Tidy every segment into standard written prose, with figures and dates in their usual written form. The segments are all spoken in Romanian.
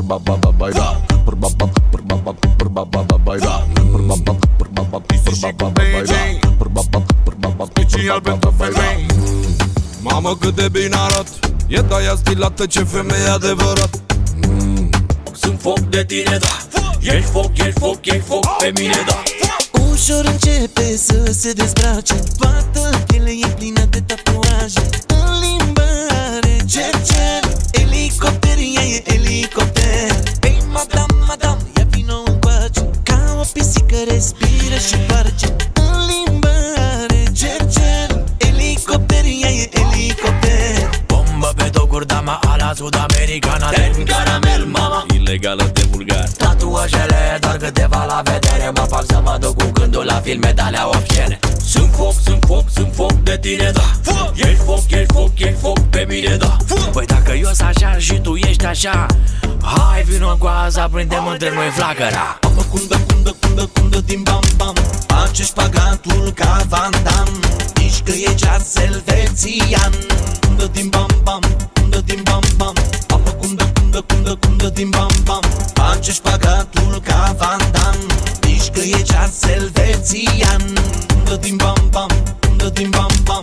Special pentru femei. Mamă cât de bine arăt, e de-aia stilată, ce femeie adevărat. Sunt foc de tine, da. Ești foc, ești foc, ești foc pe mine, da. Ușor începe să se dezbrace, toată pielea e plină de tatuaje. În limbă are cercel, elicopter, ea e elicopter. Ei, madame, madame, ia vino încoace, ca o pisică respiră și face. În limbă are cercel, elicopter, ea e elicopter. Bombă pe doguri, dama a la sud-americana. Ten caramel, mama, ilegală de vulgar. Tatuajele, doar câteva la vedere. Mă fac să mă duc cu gândul la filme de-alea obscene. Sunt foc, sunt foc, sunt foc de tine, da. Ești foc, ești foc, ești foc pe mine, da. Păi dacă eu sunt așa și tu ești așa, hai vino cu aza, prindem între noi flacăra. Mamă, cundă din bam-bam, face șpagatul ca Van Damme. Mișcă e ceas elvețian. Cundă din bam-bam, cundă din bam-bam. Mamă, cundă din bam-bam, face șpagatul ca Van Damme. Mișcă e ceas elvețian. Cundă din bam-bam, cundă din bam-bam.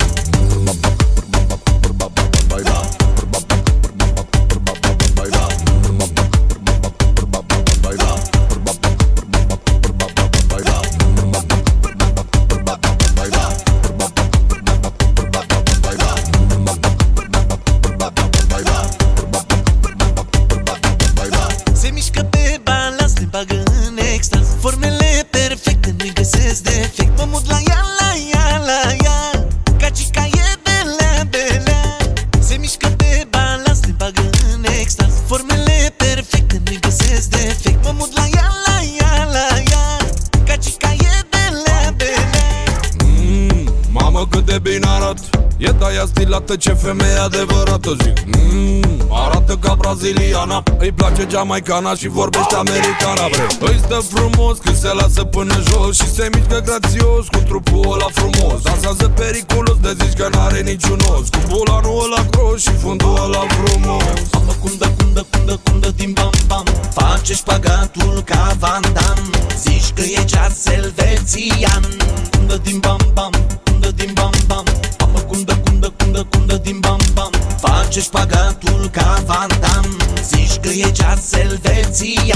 Se mișcă pe balans, le bagă în extaz. Formele perfecte, nu-i găsesc defect. Mă mut la ea, la ea, la ea, ca cica e belea, belea. Se mișcă pe balans, le bagă în extaz. Formele perfecte, nu-i găsesc defect. Mă mut la ea, la ea, la ea, ca cica e belea, belea. Mamă cât de bine arăt, e de-aia stilată, ce femeie adevărată. Zic, arată ca braziliana, îi place jamaicana și vorbește americana. Îi stă frumos când se lasă până jos și se mișcă grațios cu trupul ăla frumos. Dansează periculos de zici că n-are niciun os, cu bulanul ăla gros și fundul ăla frumos. Mamă, cundă din bam-bam, face șpagatul ca Van Damme. Zici că e ceas elvețian. Cundă din bam-bam, cundă din bam-bam. Mamă, cundă din bam-bam, face șpagatul ca Van Damme. Zici că e ceas elvețian.